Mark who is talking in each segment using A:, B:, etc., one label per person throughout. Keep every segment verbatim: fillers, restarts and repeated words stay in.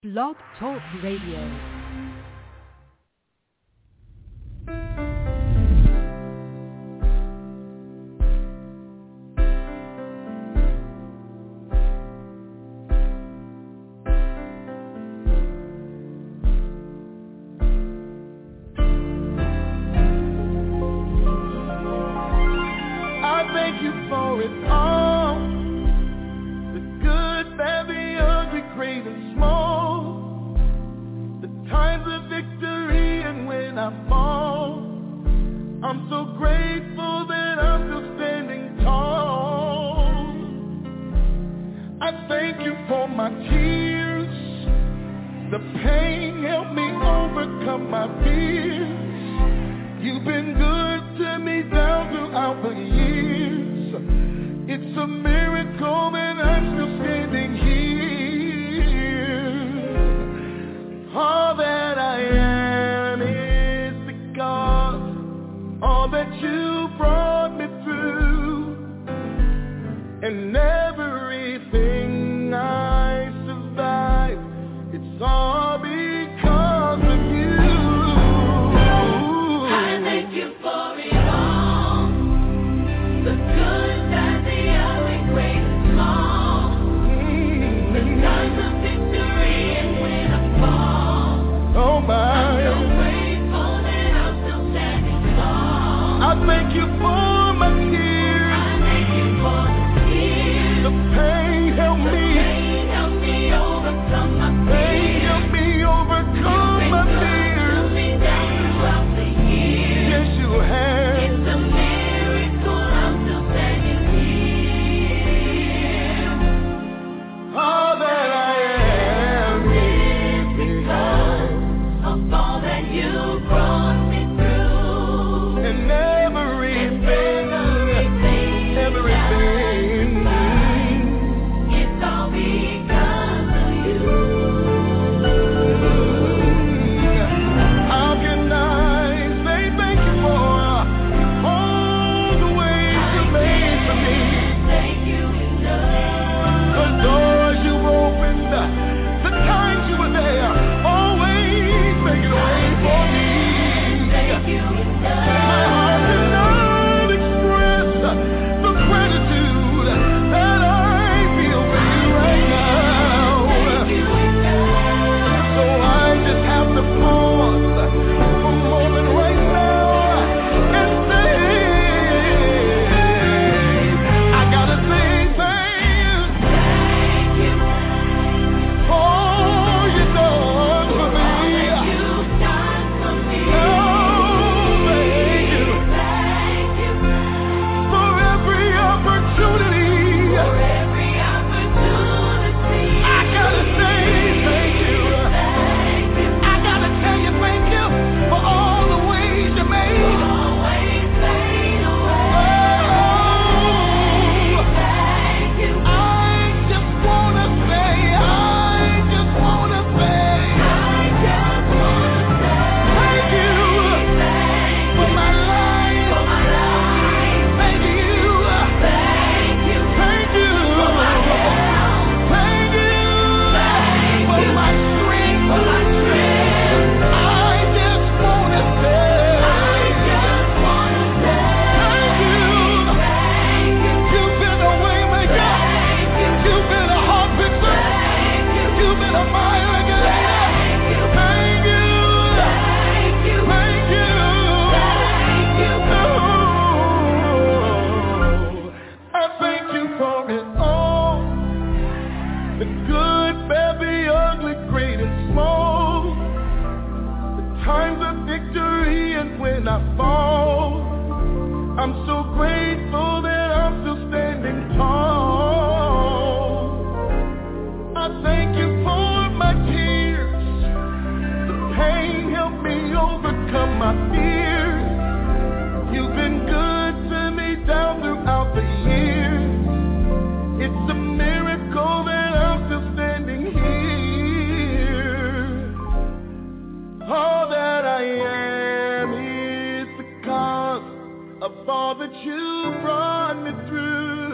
A: Blog Talk Radio.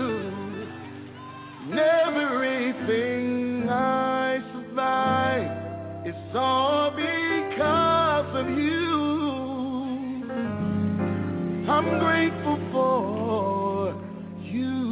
B: Everything I survived It's all because of you. I'm grateful for you.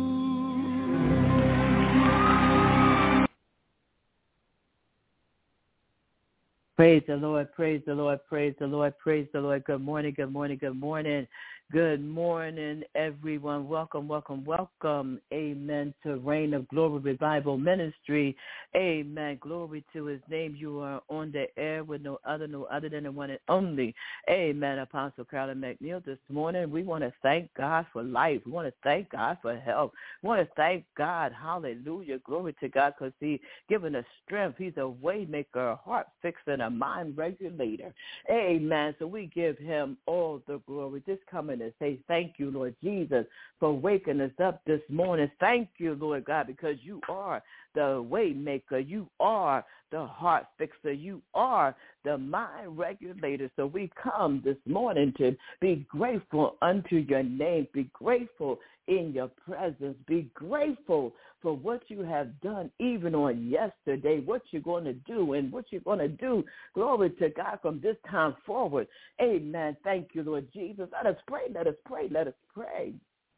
C: Praise the Lord, praise the Lord, praise the Lord, praise the Lord. Good morning, good morning, good morning. Good morning, everyone. Welcome, welcome, welcome. Amen to Reign of Glory Revival Ministry. Amen. Glory to his name. You are on the air with no other, no other than the one and only. Amen. Apostle Carolyn McNeil. This morning, we want to thank God for life. We want to thank God for health. We want to thank God. Hallelujah. Glory to God, because he's given us strength. He's a way maker, a heart fixer, a mind regulator. Amen. So we give him all the glory. Just coming to say thank you, Lord Jesus, for waking us up this morning. Thank you, Lord God, because you are the way maker. You are the heart fixer. You are the mind regulator. So we come this morning to be grateful unto your name. Be grateful in your presence. Be grateful for what you have done even on yesterday, what you're going to do and what you're going to do. Glory to God from this time forward. Amen. Thank you, Lord Jesus. Let us pray. Let us pray. Let us pray.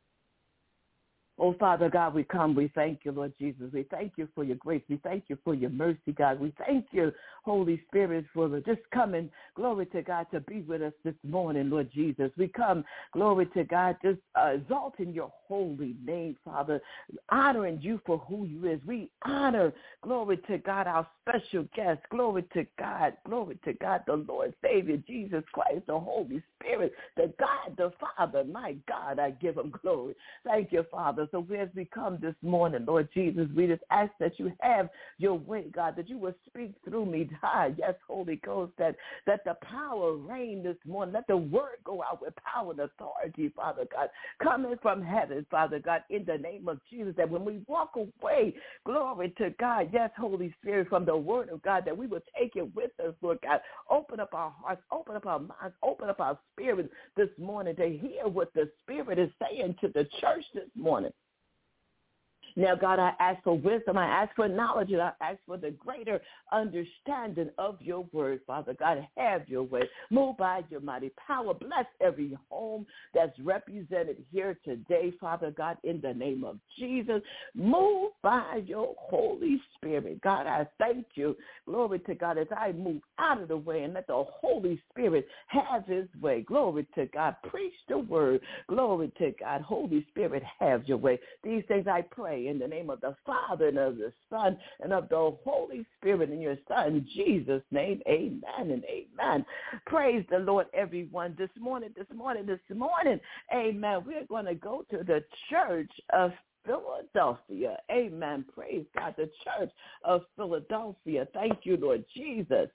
C: Oh, Father God, we come. We thank you, Lord Jesus. We thank you for your grace. We thank you for your mercy, God. We thank you, Holy Spirit, for just coming, glory to God, to be with us this morning, Lord Jesus. We come, glory to God, just uh, exalting your holy name, Father, honoring you for who you is. We honor, glory to God, our special guest. Glory to God. Glory to God, the Lord, Savior, Jesus Christ, the Holy Spirit, the God, the Father. My God, I give him glory. Thank you, Father. So as we come this morning, Lord Jesus, we just ask that you have your way, God, that you will speak through me. God, yes, Holy Ghost, that, that the power reign this morning. Let the word go out with power and authority, Father God, coming from heaven, Father God, in the name of Jesus, that when we walk away, glory to God, yes, Holy Spirit, from the word of God, that we will take it with us, Lord God. Open up our hearts, open up our minds, open up our spirits this morning to hear what the Spirit is saying to the church this morning. Now, God, I ask for wisdom. I ask for knowledge, and I ask for the greater understanding of your word, Father God. Have your way. Move by your mighty power. Bless every home that's represented here today, Father God, in the name of Jesus. Move by your Holy Spirit. God, I thank you. Glory to God, as I move out of the way and let the Holy Spirit have his way. Glory to God. Preach the word. Glory to God. Holy Spirit, have your way. These things I pray in the name of the Father and of the Son and of the Holy Spirit in your Son, Jesus' name, amen and amen. Praise the Lord, everyone. This morning, this morning, this morning, amen, we're going to go to the Church of Philadelphia. Amen. Praise God, the Church of Philadelphia. Thank you, Lord Jesus.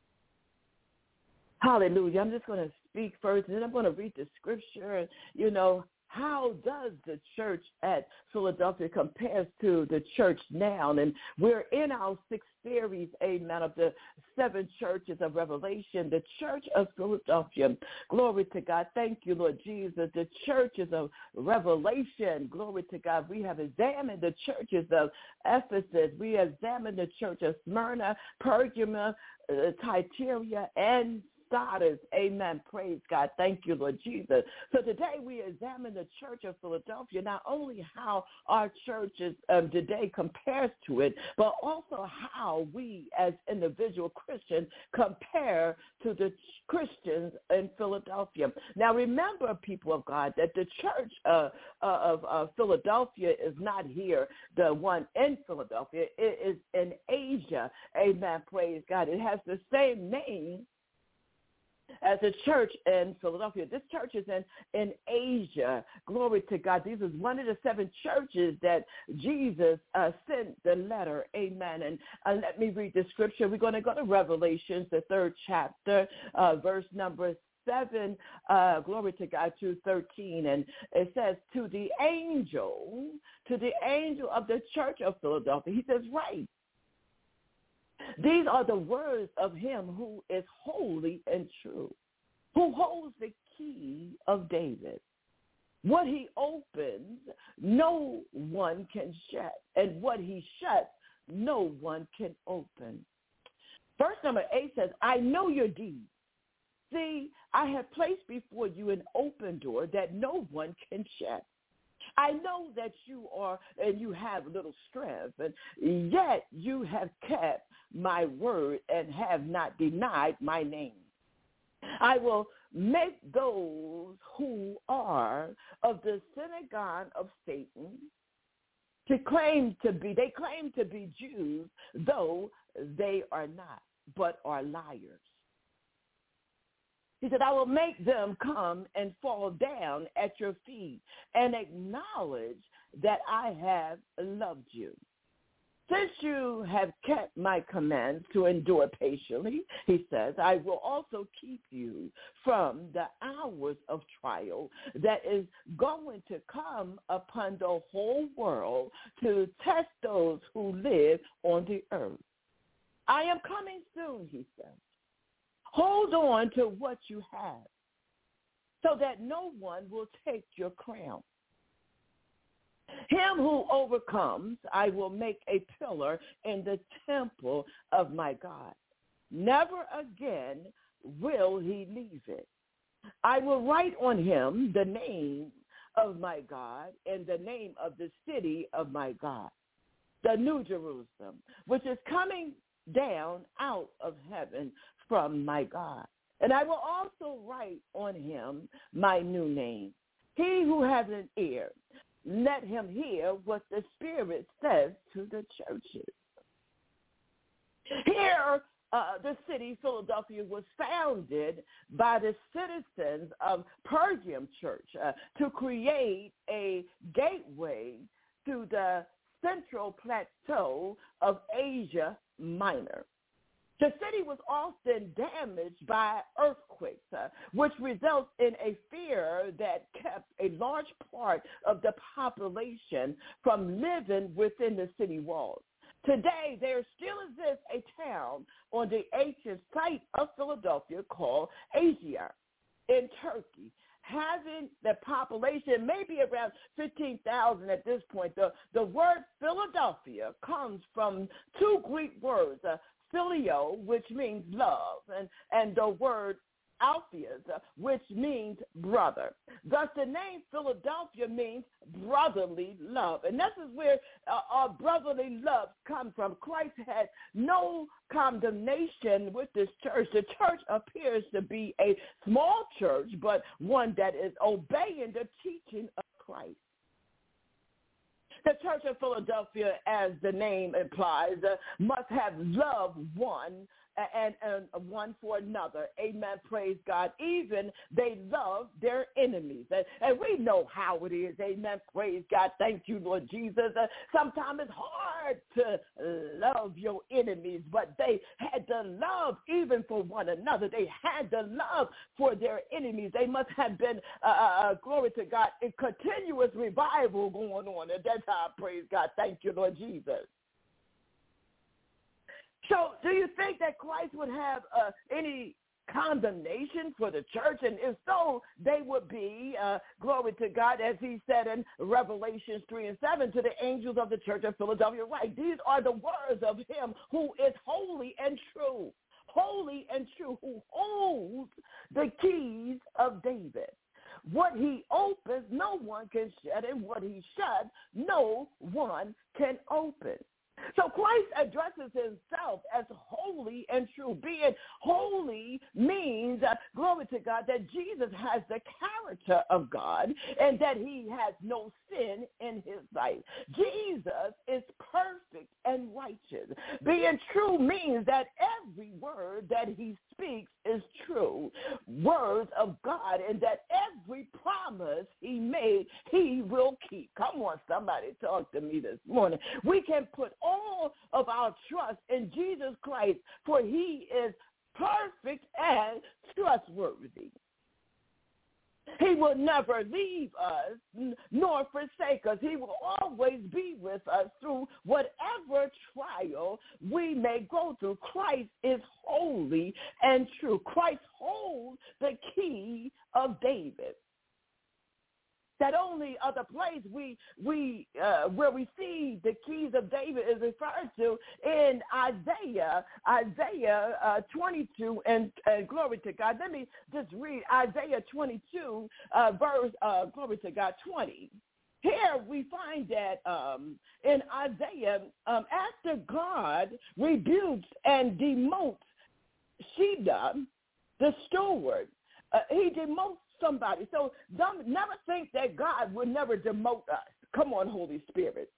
C: Hallelujah. I'm just going to speak first, and then I'm going to read the scripture. You know, how does the church at Philadelphia compares to the church now? And we're in our sixth series, amen, of the seven churches of Revelation, the Church of Philadelphia. Glory to God. Thank you, Lord Jesus. The churches of Revelation. Glory to God. We have examined the churches of Ephesus. We have examined the church of Smyrna, Pergamum, uh, Thyatira, and Sardis. Amen. Praise God. Thank you, Lord Jesus. So today we examine the Church of Philadelphia, not only how our churches um, today compares to it, but also how we as individual Christians compare to the Christians in Philadelphia. Now remember, people of God, that the Church uh, of uh, Philadelphia is not here, the one in Philadelphia. It is in Asia. Amen. Praise God. It has the same name as a church in Philadelphia. This church is in, in Asia. Glory to God. This is one of the seven churches that Jesus uh, sent the letter. Amen. And uh, let me read the scripture. We're going to go to Revelations, the third chapter, uh, verse number seven, uh, glory to God, to thirteen. And it says, to the angel, to the angel of the church of Philadelphia. He says, right. These are the words of him who is holy and true, who holds the key of David. What he opens, no one can shut, and what he shuts, no one can open.
D: Verse number eight says, I know your deeds. See, I have placed before you an open door that no one can shut. I know that you are, and you have little strength, and yet you have kept my word and have not denied my name. I will make those who are of the synagogue of Satan to claim to be, they claim to be Jews, though they are not, but are liars. He said, I will make them come and fall down at your feet and acknowledge that I have loved you. Since you have kept my commands to endure patiently, he says, I will also keep you from the hours of trial that is going to come upon the whole world to test those who live on the earth. I am coming soon, he says. Hold on to what you have so that no one will take your crown. Him who overcomes, I will make a pillar in the temple of my God. Never again will he leave it. I will write on him the name of my God and the name of the city of my God, the New Jerusalem, which is coming down out of heaven from my God. And I will also write on him my new name. He who has an ear, let him hear what the Spirit says to the churches. Here, uh, the city, Philadelphia, was founded by the citizens of Pergamum Church uh, to create a gateway to the central plateau of Asia Minor. The city was often damaged by earthquakes, uh, which results in a fear that kept a large part of the population from living within the city walls. Today, there still exists a town on the ancient site of Philadelphia called Asia in Turkey, having the population maybe around fifteen thousand at this point. The, the word Philadelphia comes from two Greek words, uh, Phileo, which means love, and, and the word Alpheus, uh, which means brother. Thus, the name Philadelphia means brotherly love. And this is where uh, our brotherly love comes from. Christ had no condemnation with this church. The church appears to be a small church, but one that is obeying the teaching of Christ. The Church of Philadelphia, as the name implies, uh, must have love one and, and one for another. Amen. Praise God. Even they love their enemies. And, and we know how it is. Amen. Praise God. Thank you, Lord Jesus. Uh, sometimes it's hard to love your enemies, but they had to love even for one another. They had to love for their enemies. They must have been, uh, uh, glory to God, a continuous revival going on at that time. Praise God. Thank you, Lord Jesus. So do you think that Christ would have uh, any condemnation for the church? And if so, they would be, uh, glory to God, as he said in Revelations three and seven, to the angels of the church of Philadelphia. Right. These are the words of him who is holy and true, holy and true, who holds the keys of David. What he opens, no one can shut, and what he shuts, no one can open. So Christ addresses himself as holy and true. Being holy means, uh, glory to God, that Jesus has the character of God and that he has no sin in his sight. Jesus is perfect and righteous. Being true means that every word that he speaks is true, words of God, and that every promise he made, he will keep. Come on, somebody talk to me this morning. We can put all of our trust in Jesus Christ, for he is perfect and trustworthy. He will never leave us nor forsake us. He will always be with us through whatever trial we may go through. Christ is holy and true. Christ holds the key of David. That only other place we we uh, where we see the keys of David is referred to in Isaiah, Isaiah uh, twenty-two, and uh, glory to God. Let me just read Isaiah twenty-two, uh, verse, uh, glory to God, twenty. Here we find that um, in Isaiah, um, after God rebukes and demotes Sheba, the steward, uh, he demotes somebody. So don't never think that God will never demote us. Come on, Holy Spirit.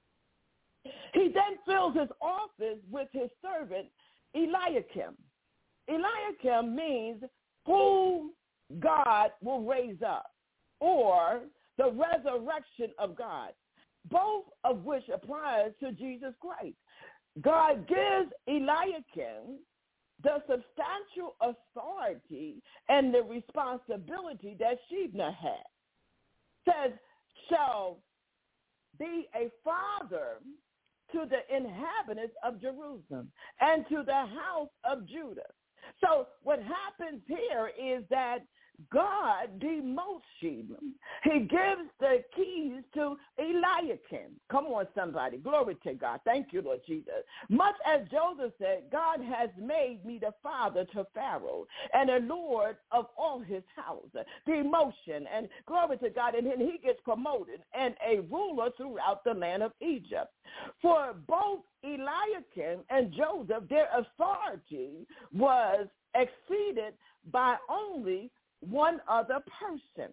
D: He then fills his office with his servant Eliakim. Eliakim means who God will raise up, or the resurrection of God, both of which applies to Jesus Christ. God gives Eliakim the substantial authority and the responsibility that Shebna had. Says, shall be a father to the inhabitants of Jerusalem and to the house of Judah. So what happens here is that God demotes Sheba. He gives the keys to Eliakim. Come on, somebody. Glory to God. Thank you, Lord Jesus. Much as Joseph said, God has made me the father to Pharaoh and a lord of all his house. Demotion and glory to God. And then he gets promoted and a ruler throughout the land of Egypt. For both Eliakim and Joseph, their authority was exceeded by only one other person.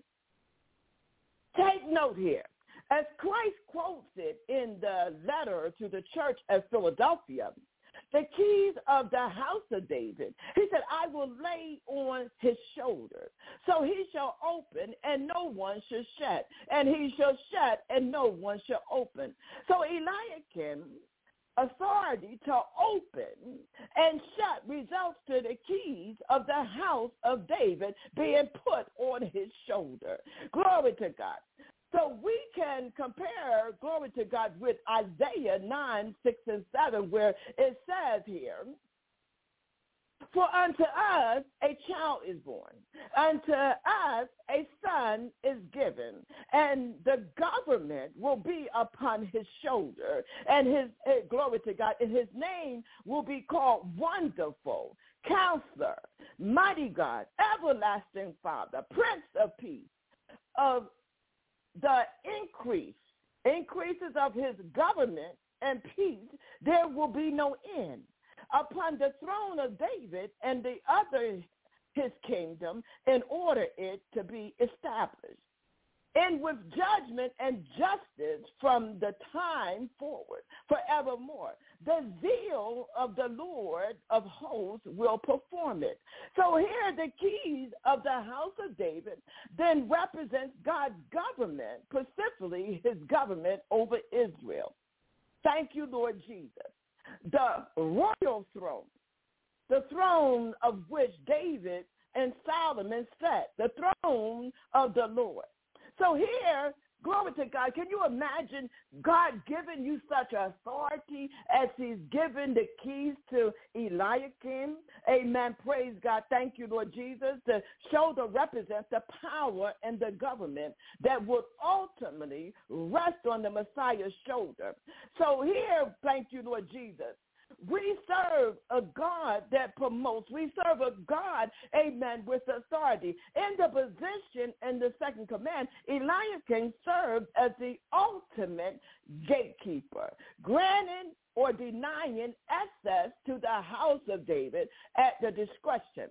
D: Take note here. As Christ quotes it in the letter to the church at Philadelphia, the keys of the house of David, he said, I will lay on his shoulder. So he shall open and no one shall shut, and he shall shut and no one shall open. So Eliakim, authority to open and shut results to the keys of the house of David being put on his shoulder. Glory to God. So we can compare, glory to God, with Isaiah nine, six, and seven, where it says here, for unto us a child is born, unto us a son is given, and the government will be upon his shoulder, and his, eh, glory to God, and his name will be called Wonderful, Counselor, Mighty God, Everlasting Father, Prince of Peace. Of the increase, increases of his government and peace, there will be no end. Upon the throne of David and the other his kingdom, in order it to be established, and with judgment and justice from the time forward, forevermore. The zeal of the Lord of hosts will perform it. So here the keys of the house of David then represents God's government, specifically his government over Israel. Thank you, Lord Jesus. The royal throne, the throne of which David and Solomon sat, the throne of the Lord. So here, glory to God, can you imagine God giving you such authority as he's given the keys to Eliakim? Amen. Praise God. Thank you, Lord Jesus. The shoulder represents the power and the government that would ultimately rest on the Messiah's shoulder. So here, thank you, Lord Jesus, we serve a God that promotes. We serve a God, amen, with authority. In the position in the second command, Eliakim served as the ultimate gatekeeper, granting or denying access to the house of David at the discretion.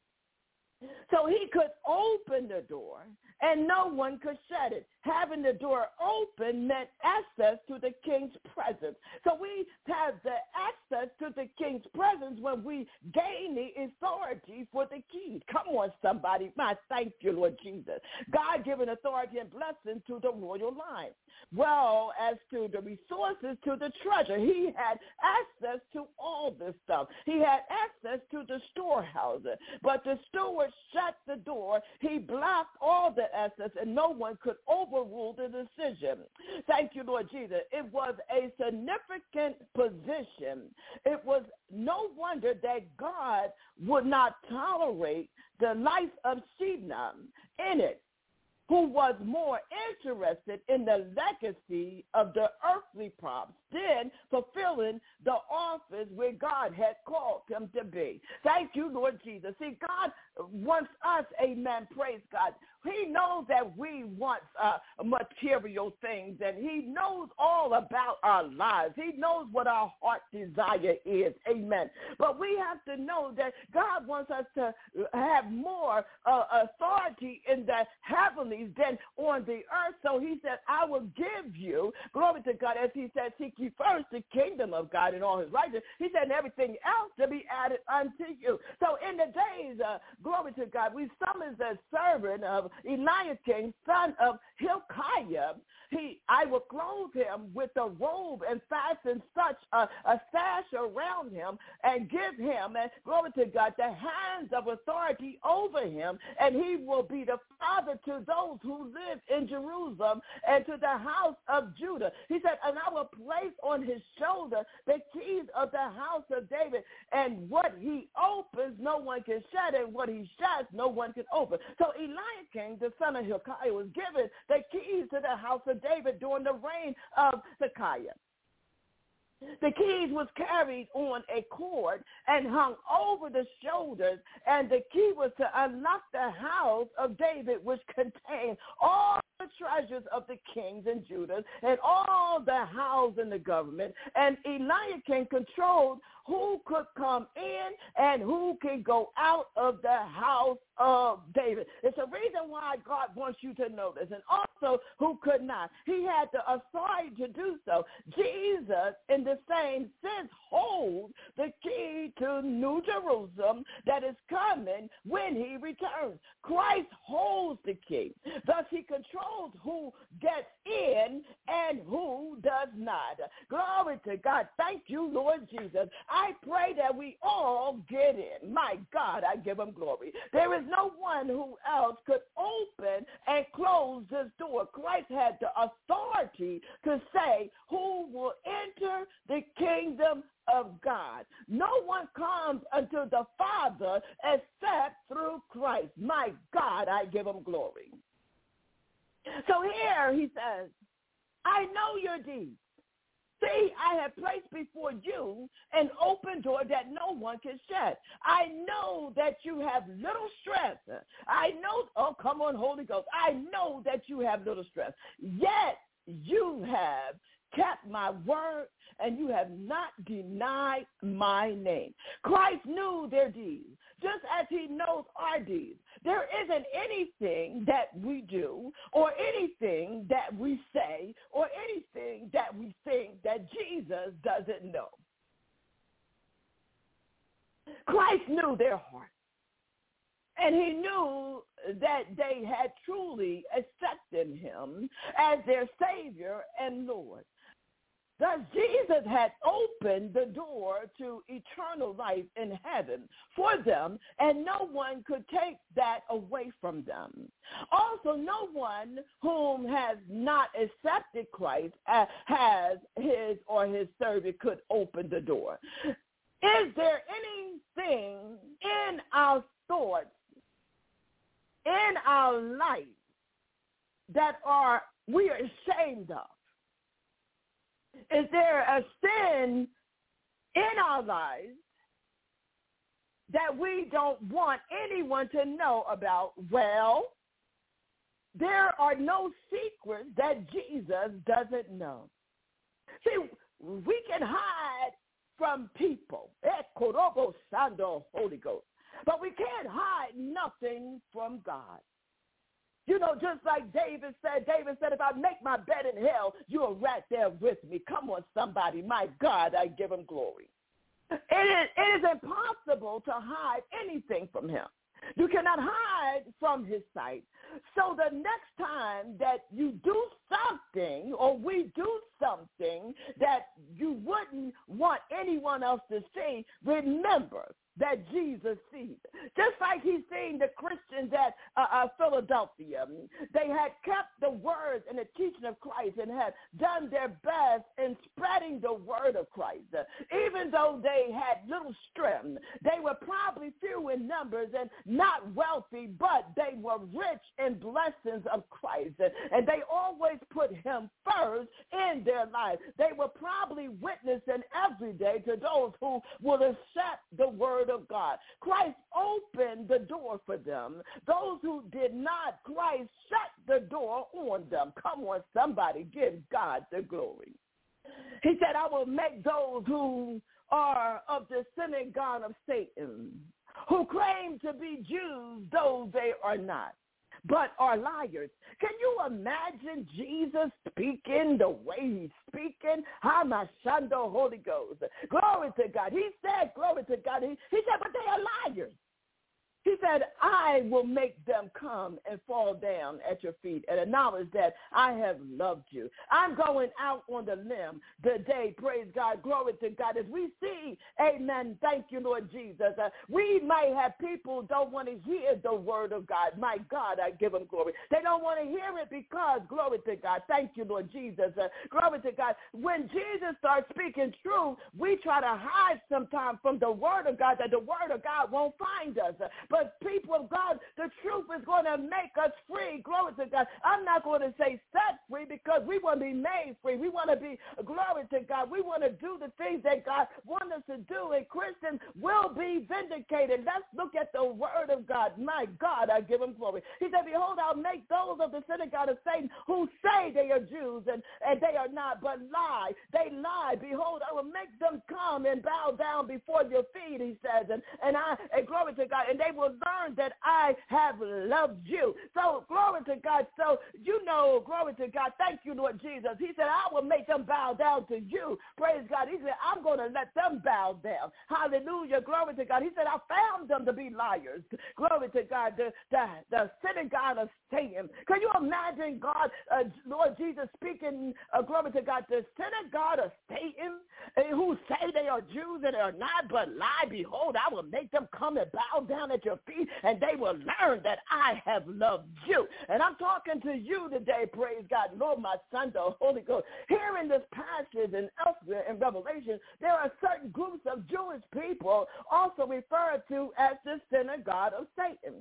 D: So he could open the door and no one could shut it. Having the door open meant access to the king's presence. So we have the access to the king's presence when we gain the authority for the keys. Come on, somebody. My thank you, Lord Jesus. God given authority and blessing to the royal line. Well, as to the resources, to the treasure, he had access to all this stuff. He had access to the storehouse. But the steward shut the door. He blocked all the access, and no one could overrule the decision. Thank you, Lord Jesus. It was a significant position. It was no wonder that God would not tolerate the life of Shebna in it, who was more interested in the legacy of the earthly props than fulfilling the office where God had called him to be. Thank you, Lord Jesus. See, God wants us, amen, praise God. He knows that we want uh, material things, and he knows all about our lives. He knows what our heart desire is, amen. But we have to know that God wants us to have more uh, authority in the heavenlies than on the earth. So he said, I will give you, glory to God, as he said, seek ye first the kingdom of God and all his righteousness. He said, and everything else to be added unto you. So in the days, uh, glory to God, we summons the servant of Eliakim, son of Hilkiah. He, I will clothe him with a robe and fasten such a, a sash around him and give him, and glory to God, the hands of authority over him, and he will be the father to those who live in Jerusalem and to the house of Judah. He said, and I will place on his shoulder the keys of the house of David, and what he opens, no one can shut, and what he shuts, no one can open. So Eliakim, the son of Hilkiah, was given the keys to the house of David during the reign of Hezekiah. The keys was carried on a cord and hung over the shoulders, and the key was to unlock the house of David, which contained all the treasures of the kings in Judah and all the house in the government. And Eliakim controlled who could come in and who can go out of the house of David. It's a reason why God wants you to know this. And also who could not. He had the authority to do so. Jesus, in the same sense, holds the key to New Jerusalem that is coming when he returns. Christ holds the key. Thus he controls who gets in and who does not. Glory to God. Thank you, Lord Jesus. I pray that we all get in. My God, I give him glory. There is no one who else could open and close this door. Christ had the authority to say who will enter the kingdom of God. No one comes unto the Father except through Christ. My God, I give him glory. So here he says, I know your deeds. See, I have placed before you an open door that no one can shut. I know that you have little strength. I know, oh, come on, Holy Ghost. I know that you have little strength. Yet you have kept my word, and you have not denied my name. Christ knew their deeds, just as he knows our deeds. There isn't anything that we do or anything that we say or anything that we think that Jesus doesn't know. Christ knew their heart. And he knew that they had truly accepted him as their Savior and Lord. Thus, Jesus had opened the door to eternal life in heaven for them, and no one could take that away from them. Also, no one whom has not accepted Christ uh, has his or his servant could open the door. Is there anything in our thoughts, in our life, that are we are ashamed of? Is there a sin in our lives that we don't want anyone to know about? Well, there are no secrets that Jesus doesn't know. See, we can hide from people, Holy Ghost, but we can't hide nothing from God. You know, just like David said, David said, if I make my bed in hell, you're right there with me. Come on, somebody. My God, I give him glory. It is, it is impossible to hide anything from him. You cannot hide from his sight. So the next time that you do something or we do something that you wouldn't want anyone else to see, remember, that Jesus sees. Just like he's seeing the Christians at uh, uh, Philadelphia. They had kept the words and the teaching of Christ and had done their best in spreading the word of Christ. Even though they had little strength, they were probably few in numbers and not wealthy, but they were rich in blessings of Christ. And they always put him first in their life. They were probably witnessing every day to those who will accept the word of God. Christ opened the door for them. Those who did not, Christ shut the door on them. Come on, somebody, give God the glory. He said, I will make those who are of the synagogue of Satan, who claim to be Jews, though they are not, but are liars. Can you imagine Jesus speaking the way he's speaking? Hamashando, Holy Ghost. Glory to God. He said, glory to God. He, he said, but they are liars. He said, I will make them come and fall down at your feet and acknowledge that I have loved you. I'm going out on the limb today, praise God, glory to God. As we see, amen, thank you, Lord Jesus. Uh, we might have people who don't want to hear the word of God. My God, I give them glory. They don't want to hear it because, glory to God, thank you, Lord Jesus. Uh, glory to God. When Jesus starts speaking truth, we try to hide sometimes from the word of God that the word of God won't find us. Uh, But people of God, the truth is going to make us free. Glory to God. I'm not going to say set free because we want to be made free. We want to be, glory to God. We want to do the things that God wants us to do, and Christians will be vindicated. Let's look at the word of God. My God, I give him glory. He said, behold, I'll make those of the synagogue of Satan who say they are Jews and, and they are not, but lie. They lie. Behold, I will make them come and bow down before your feet, he says, and, and I, and glory to God, and they will learn that I have loved you. So glory to God. So you know, glory to God. Thank you, Lord Jesus. He said, I will make them bow down to you. Praise God. He said, I'm going to let them bow down. Hallelujah. Glory to God. He said, I found them to be liars. Glory to God. The, the, the synagogue of Satan. Can you imagine God, uh, Lord Jesus speaking, uh, glory to God, the synagogue of Satan, uh, who say they are Jews and are not, but lie. Behold, I will make them come and bow down at your feet, and they will learn that I have loved you. And I'm talking to you today, praise God, Lord, my son, the Holy Ghost. Here in this passage and elsewhere in Revelation, there are certain groups of Jewish people also referred to as the synagogue of Satan.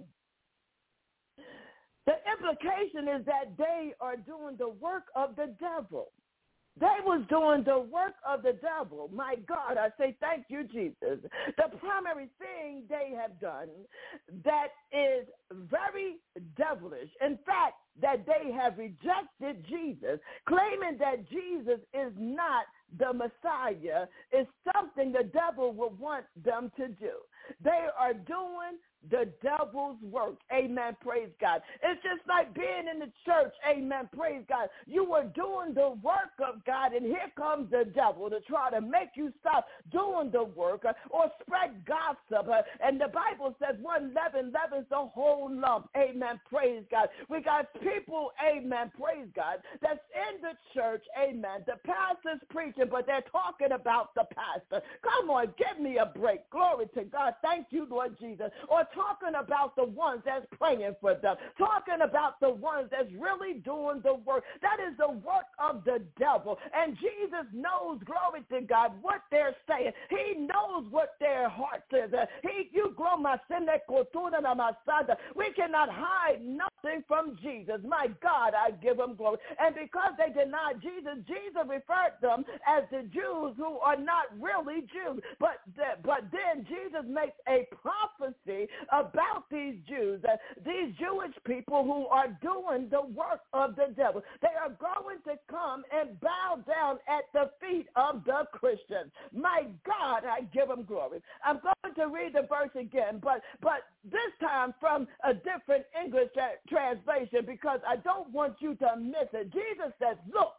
D: The implication is that they are doing the work of the devil. They was doing the work of the devil. My God, I say thank you, Jesus. The primary thing they have done that is very devilish, in fact, that they have rejected Jesus, claiming that Jesus is not the Messiah, is something the devil will want them to do. They are doing the devil's work. Amen. Praise God. It's just like being in the church. Amen. Praise God. You were doing the work of God, and here comes the devil to try to make you stop doing the work uh, or spread gossip. Uh, and the Bible says one leaven leavens the whole lump. Amen. Praise God. We got people, amen, praise God, that's in the church. Amen. The pastor's preaching, but they're talking about the pastor. Come on, give me a break. Glory to God. Thank you, Lord Jesus. Or talking about the ones that's praying for them, talking about the ones that's really doing the work. That is the work of the devil. And Jesus knows, glory to God, what they're saying. He knows what their heart says. He, you grow my sin, we cannot hide nothing from Jesus. My God, I give him glory. And because they denied Jesus, Jesus referred them as the Jews who are not really Jews. But, but then Jesus makes a prophecy about these Jews, uh, these Jewish people who are doing the work of the devil. They are going to come and bow down at the feet of the Christians. My God, I give them glory. I'm going to read the verse again, but but this time from a different English tra- translation because I don't want you to miss it. Jesus says, look,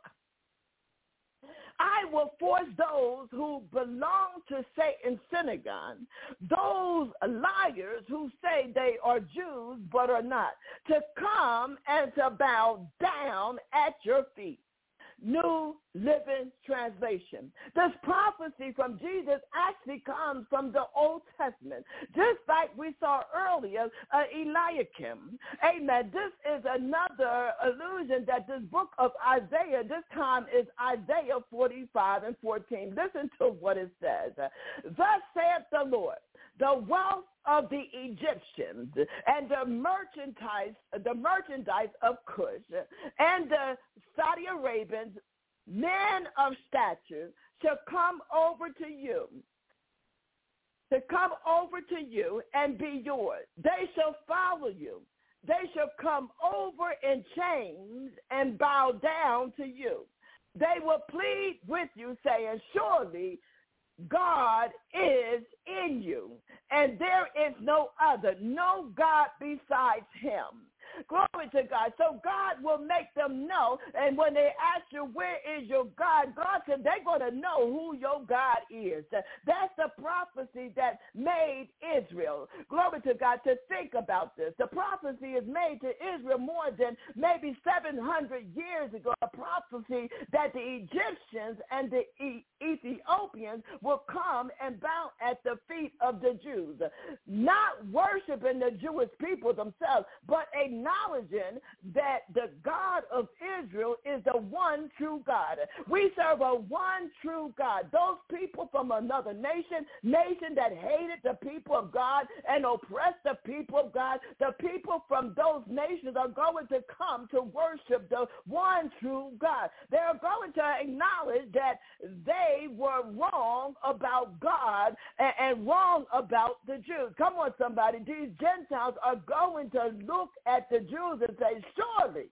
D: I will force those who belong to Satan's synagogue, those liars who say they are Jews but are not, to come and to bow down at your feet. New Living Translation. This prophecy from Jesus actually comes from the Old Testament. Just like we saw earlier, uh, Eliakim. Amen. This is another allusion that this book of Isaiah, this time is Isaiah forty-five and fourteen. Listen to what it says. Thus saith the Lord, the wealth of the Egyptians and the merchandise, the merchandise of Cush and the Saudi Arabians, men of stature, shall come over to you, to come over to you and be yours. They shall follow you. They shall come over in chains and bow down to you. They will plead with you, saying, surely God is in you, and there is no other, no God besides him. Glory to God. So God will make them know, and when they ask you, where is your God? God said they're going to know who your God is. That's the prophecy that made Israel. Glory to God, to think about this. The prophecy is made to Israel more than maybe seven hundred years ago, a prophecy that the Egyptians and the e- Ethiopians will come and bow at the feet of the Jews, not worshiping the Jewish people themselves, but acknowledging that the God of Israel is the one true God. We serve a one true God. Those people from another nation, nation that hated the people of God and oppressed the people of God, the people from those nations are going to come to worship the one true God. They're going to acknowledge that they were wrong about God and, and wrong about the Jews. Come on, somebody. These Gentiles are going to look at the Jews and say, surely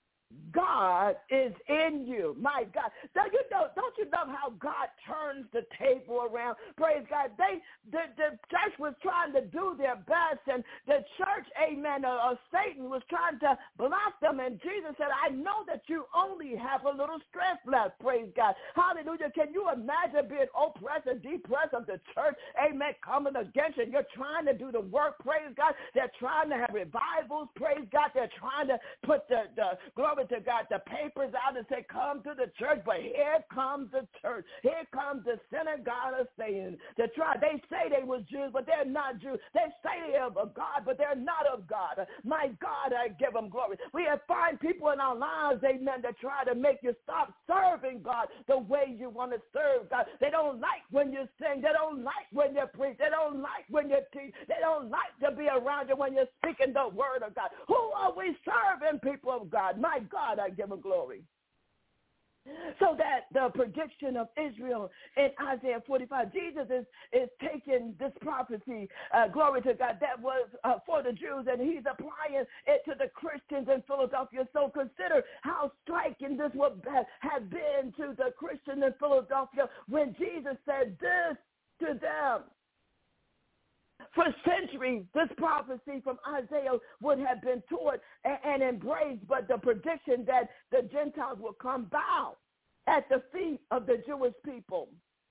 D: God is in you. My God. Don't you know, don't you know how God turns the table around? Praise God. They the, the church was trying to do their best, and the church, amen, or, or Satan was trying to block them, and Jesus said, I know that you only have a little strength left. Praise God. Hallelujah. Can you imagine being oppressed and depressed of the church, amen, coming against you, and you're trying to do the work? Praise God. They're trying to have revivals. Praise God. They're trying to put the, the glory to God, the papers out and say, come to the church, but here comes the church. Here comes the synagogue of Satan. To try, they say they were Jews, but they're not Jews. They say they are of God, but they're not of God. My God, I give them glory. We have find people in our lives, amen, that try to make you stop serving God the way you want to serve God. They don't like when you sing. They don't like when you preach. They don't like when you teach. They don't like to be around you when you're speaking the word of God. Who are we serving, people of God? My God, I give him glory. So that the prediction of Israel in Isaiah forty-five, Jesus is, is taking this prophecy, uh, glory to God, that was uh, for the Jews, and he's applying it to the Christians in Philadelphia. So consider how striking this would have been to the Christians in Philadelphia when Jesus said this to them. For centuries, this prophecy from Isaiah would have been taught and, and embraced, but the prediction that the Gentiles would come bow at the feet of the Jewish people.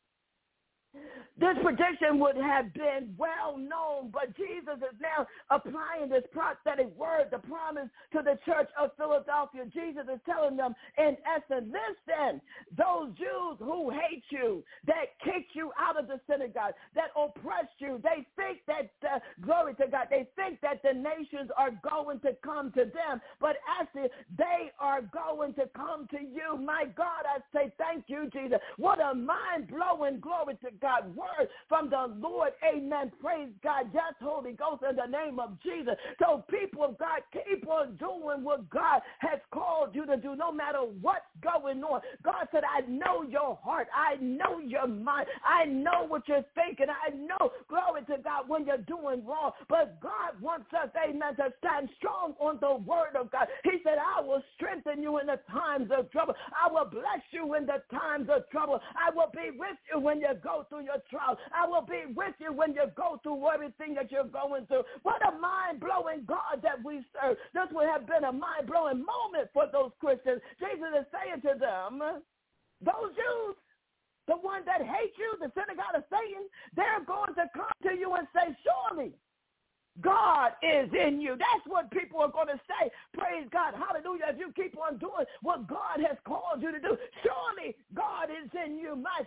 D: This prediction would have been well known, but Jesus is now applying this prophetic word, the promise, to the church of Philadelphia. Jesus is telling them, in essence, listen, those Jews who hate you, that kicked you out of the synagogue, that oppressed you, they think that, uh, glory to God, they think that the nations are going to come to them, but actually they are going to come to you. My God, I say thank you, Jesus. What a mind-blowing, glory to God. God, word from the Lord. Amen. Praise God. Yes, Holy Ghost, in the name of Jesus. So people of God, keep on doing what God has called you to do, no matter what's going on. God said, I know your heart. I know your mind. I know what you're thinking. I know, glory to God, when you're doing wrong. But God wants us, amen, to stand strong on the word of God. He said, I will strengthen you in the times of trouble. I will bless you in the times of trouble. I will be with you when you go through your trials. I will be with you when you go through everything that you're going through. What a mind-blowing God that we serve. This would have been a mind-blowing moment for those Christians. Jesus is saying to them, those Jews, the ones that hate you, the synagogue of Satan, they're going to come to you and say, surely God is in you. That's what people are going to say. Praise God. Hallelujah. If you keep on doing what God has called you to do, surely God is in you. My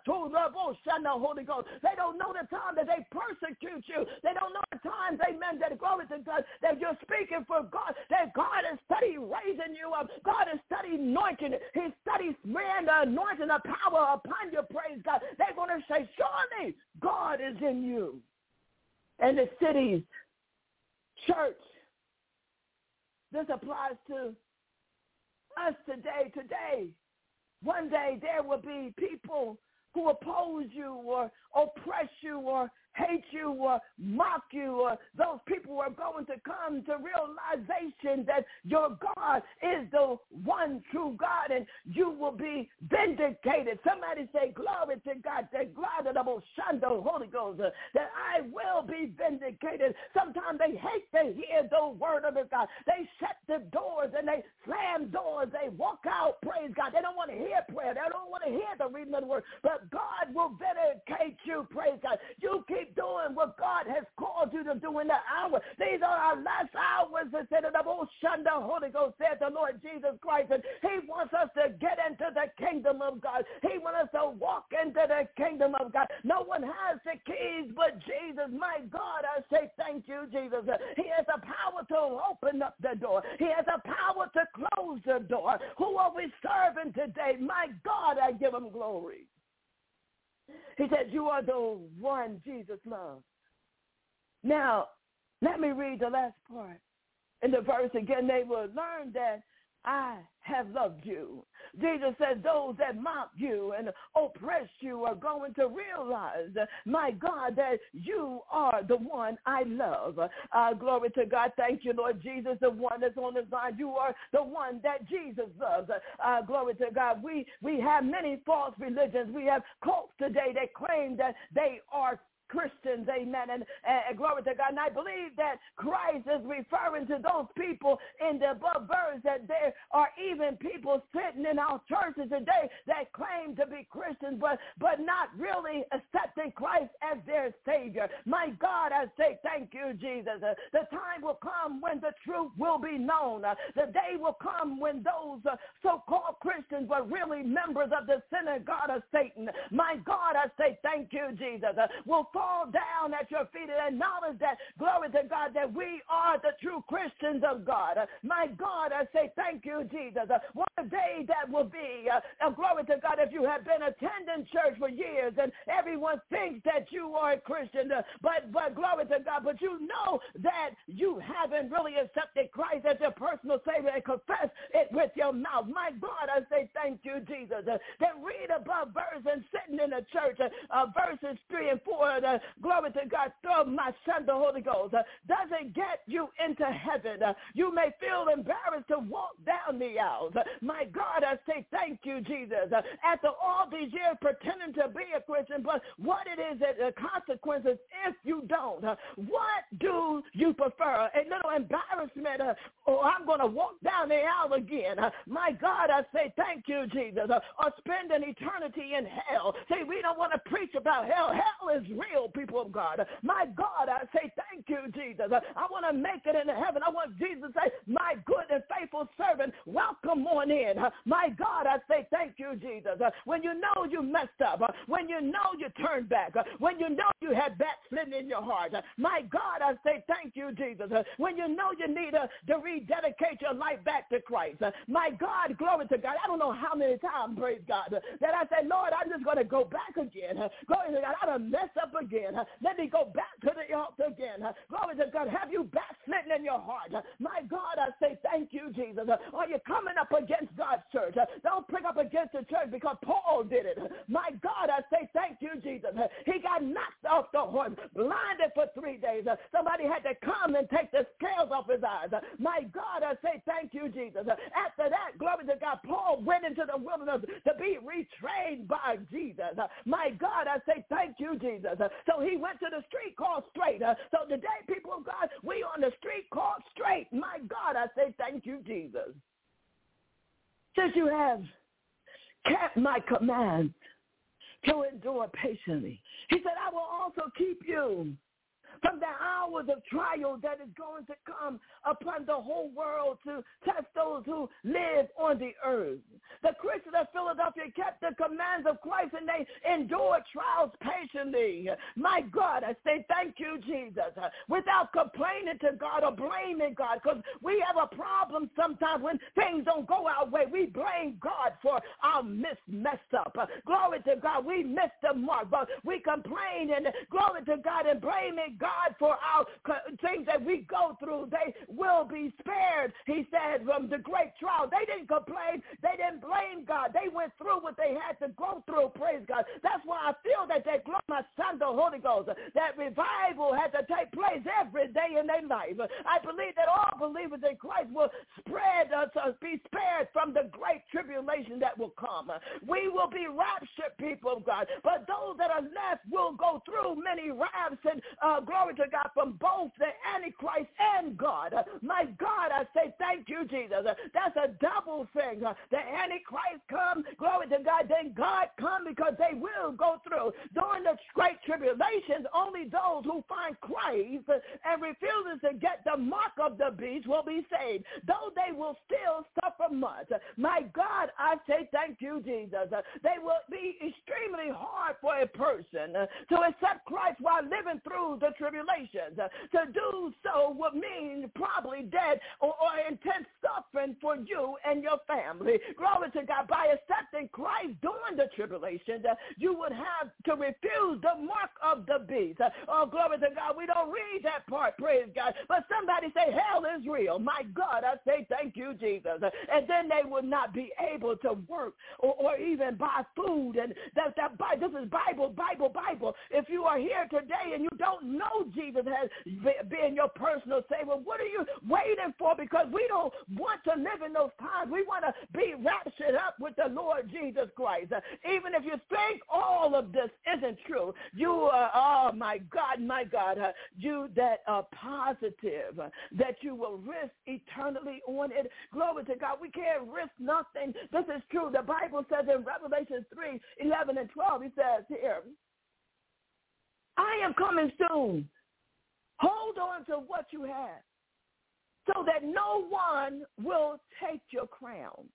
D: Holy Ghost. They don't know the time that they persecute you. They don't know the times, amen, that glory to God, that you're speaking for God, that God is steady raising you up. God is steady anointing. He's steady smearing the anointing, the power upon you. Praise God. They're going to say, surely God is in you. And the cities, church, this applies to us today. Today, one day there will be people who oppose you or oppress you or hate you or mock you, or those people are going to come to realization that your God is the one true God, and you will be vindicated. Somebody say, glory to God, that glory to the Shando Holy Ghost, uh, that I will be vindicated. Sometimes they hate to hear the word of the God. They shut the doors and they slam doors. They walk out, praise God. They don't want to hear prayer. They don't want to hear the reading of the word. But God will vindicate you, praise God. You keep doing what God has called you to do in the hour. These are our last hours, said the Holy Ghost, said the Lord Jesus Christ. And he wants us to get into the kingdom of God. He wants us to walk into the kingdom of God. No one has the keys but Jesus. My God, I say thank you, Jesus. He has the power to open up the door. He has the power to close the door. Who are we serving today? My God, I give him glory. He said, you are the one Jesus loves. Now, let me read the last part. In the verse again, they will learn that I have loved you. Jesus says those that mock you and oppress you are going to realize, my God, that you are the one I love. Uh, glory to God. Thank you, Lord Jesus, the one that's on the line. You are the one that Jesus loves. Uh, glory to God. We, we have many false religions. We have cults today that claim that they are Christians, amen, and, and glory to God. And I believe that Christ is referring to those people in the above verse, that there are even people sitting in our churches today that claim to be Christians, but, but not really accepting Christ as their Savior. My God, I say thank you, Jesus. Uh, the time will come when the truth will be known. Uh, the day will come when those uh, so-called Christians were really members of the synagogue of Satan. My God, I say thank you, Jesus. Uh, will fall down at your feet and acknowledge that, glory to God, that we are the true Christians of God. Uh, my God, I say thank you, Jesus. Uh, what a day that will be. Uh, uh, glory to God, if you have been attending church for years and everyone thinks that you are a Christian, uh, but, but glory to God, but you know that you haven't really accepted Christ as your personal Savior and confess it with your mouth. My God, I say thank you, Jesus. Uh, then read above verse and sitting in the church, uh, uh, verses three and four, uh, Uh, glory to God, through my son, the Holy Ghost, uh, doesn't get you into heaven. Uh, you may feel embarrassed to walk down the aisles. Uh, my God, I say thank you, Jesus. Uh, after all these years pretending to be a Christian, but what it is, that the consequences if you don't. Uh, what do you prefer? A little embarrassment, uh, or I'm going to walk down the aisle again. Uh, my God, I say thank you, Jesus. Uh, or spend an eternity in hell. See, we don't want to preach about hell. Hell is real, people of God. My God, I say thank you, Jesus. I want to make it into heaven. I want Jesus to say, my good and faithful servant, welcome on in. My God, I say thank you, Jesus. When you know you messed up, when you know you turned back, when you know you had backslidden in your heart, my God, I say thank you, Jesus. When you know you need to, to rededicate your life back to Christ, my God, glory to God. I don't know how many times, praise God, that I said, Lord, I'm just going to go back again. Glory to God, I done messed up again. Let me go back to the altar again. Glory to God. Have you backslidden in your heart? My God, I say thank you, Jesus. Are you coming up against God's church? Don't pick up against the church because Paul did it. My God, I say thank you, Jesus. He got knocked off the horse, blinded for three days. Somebody had to come and take the scales off his eyes. My God, I say thank you, Jesus. After that, glory to God, Paul went into the wilderness to be retrained by Jesus. My God, I say thank you, Jesus. So he went to the street called straight. Uh, so today, people of God, we on the street called straight. My God, I say thank you, Jesus. Since you have kept my commands to endure patiently, he said, I will also keep you from the hours of trial that is going to come upon the whole world to test those who live on the earth. The Christians of Philadelphia kept the commands of Christ, and they endured trials patiently. My God, I say thank you, Jesus, without complaining to God or blaming God, because we have a problem sometimes when things don't go our way. We blame God for our miss, messed up. Glory to God, we missed the mark, but we complain and glory to God and blaming God for our things that we go through. They will be spared, he said, from the great trial. They didn't complain. They didn't blame God. They went through what they had to go through, praise God. That's why I feel that they glory my Son, the Holy Ghost, that revival has to take place every day in their life. I believe that all believers in Christ will spread, uh, to be spared from the great tribulation that will come. We will be raptured, people of God, but those that are left will go through many raps and uh, glory to God from both the Antichrist and God. Uh, my God, I say thank you, Jesus. Uh, that's a double thing. Uh, the Antichrist come, glory to God, then God come, because they will go through. During the great tribulations, only those who find Christ and refuses to get the mark of the beast will be saved, though they will still suffer much. My God, I say thank you, Jesus. They will be extremely hard for a person to accept Christ while living through the tribulations. To do so would mean probably death or, or intense suffering for you and your family. Glory to God. By accepting Christ during the tribulations, you would have to refuse the mark of the beast. Oh, glory to God. We don't read that part, praise God. But somebody say, hell is real. My God, I say thank you, Jesus. And then they would not be able to work or, or even buy food. And that, that this is Bible, Bible, Bible. If you are here today and you don't know Jesus has been your personal Savior, what are you waiting for? Because we don't want to live in those times. We want to be raptured up with the Lord Jesus Christ. Even if you think all of this isn't true, you are, oh my God, my God, uh, you that are positive, uh, that you will risk eternally on it. Glory to God. We can't risk nothing. This is true. The Bible says in Revelation three, eleven and twelve, he says here, I am coming soon. Hold on to what you have so that no one will take your crown.